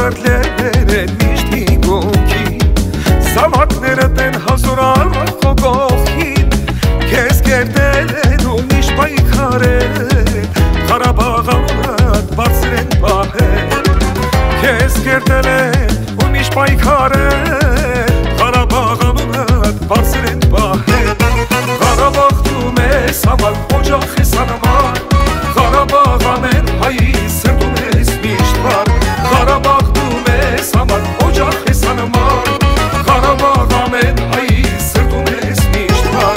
Սրտերն են միշտ իմ կողքին, Զավակներդ են հազորալ քո կողքին, Քեզ կերտել են ու միշտ պայքարել, Ղարաբաղ անունդ բարձր են պահել, Քեզ կերտել են ու միշտ պայքարել, Ղարաբաղ անունդ բարձր են պահել, Ղարաբաղ դու մեզ համար օջախ ես անման, Ղարաբաղ ամեն հայի սրտում ես միշտ վար, Ղարաբաղ դու մեզ համար օջախ ես անման, Ղարաբաղ ամեն հայի սրտում ես միշտ վար։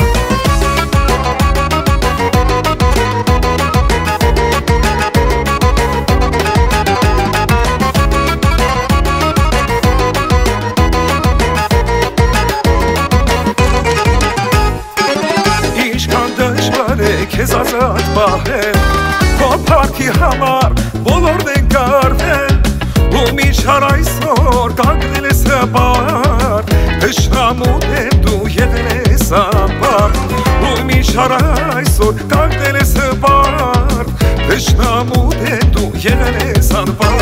Ինչքան դժվար է քեզ ազատ պահել, Քո փառքի համար բոլորն են կարվել, Ու միջար այսօր կանգնել ես հպարտ, Թշնամու դեմ դու եղել ես անպարտ, Ու միջար այսօր կանգնել ես հպարտ, Թշնամու դեմ դու եղել ես անպարտ,